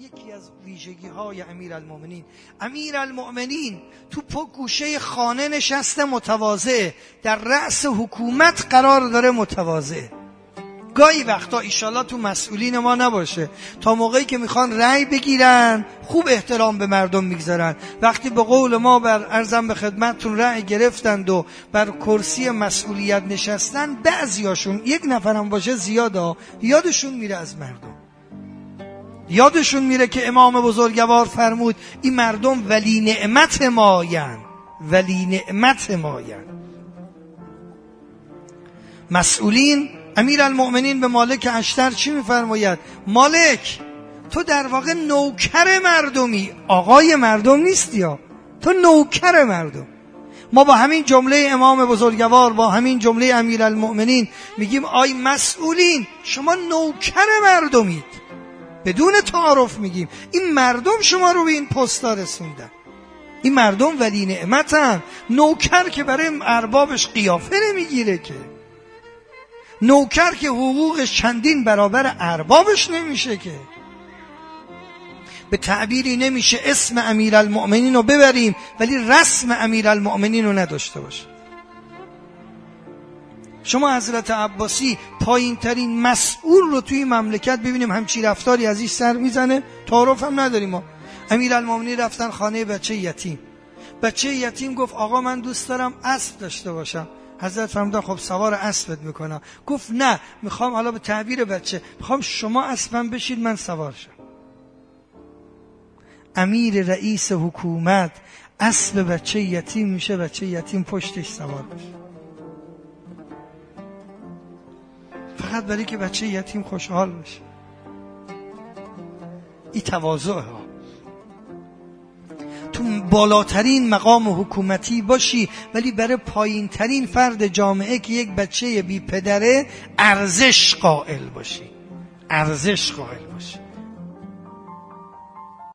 یکی از ویژگی‌های امیرالمؤمنین تو گوشه خانه نشسته متواضع، در رأس حکومت قرار داره متواضع. گاهی وقتا ایشالله تو مسئولین ما نباشه، تا موقعی که میخوان رأی بگیرن خوب احترام به مردم میگذارن، وقتی به قول ما بر عرضم به خدمتتون رأی گرفتند و بر کرسی مسئولیت نشستن، بعضیاشون یک نفرم باشه زیاده یادشون میره از مردم، یادشون میره که امام بزرگوار فرمود این مردم ولی نعمت ماین، ولی نعمت ماین. مسئولین، امیرالمؤمنین به مالک اشتر چی میفرماید؟ مالک تو در واقع نوکر مردمی، آقای مردم نیستی ها، تو نوکر مردم. ما با همین جمله امام بزرگوار، با همین جمله امیرالمؤمنین میگیم آی مسئولین شما نوکر مردمید، بدون تعارف میگیم این مردم شما رو به این پستا رسوندن، این مردم ولی نعمتن. نوکر که برای اربابش قیافه نمیگیره، که نوکر که حقوقش چندین برابر اربابش نمیشه، که به تعبیری نمیشه اسم امیرالمؤمنین رو ببریم ولی رسم امیرالمؤمنین رو نداشته باشه. شما حضرت عباسی پایین ترین مسئول رو توی مملکت ببینیم همچی رفتاری ازش سر میزنه، تعارف هم نداریم ما. امیرالمؤمنین رفتن خانه بچه یتیم، بچه یتیم گفت آقا من دوست دارم اسب داشته باشم. حضرت فرمودن خب سوار اسبت میکنم. گفت نه، میخوام، حالا به تعبیر بچه، میخوام شما اسبم بشید من سوار شم. امیر رئیس حکومت اسب بچه یتیم میشه، بچه یتیم پشتش سوار بشه، فقط برای که بچه یتیم خوشحال بشه. این تواضع ها. تو بالاترین مقام حکومتی باشی ولی برای پایین ترین فرد جامعه که یک بچه بی پدره ارزش قائل باشی، ارزش قائل باشی.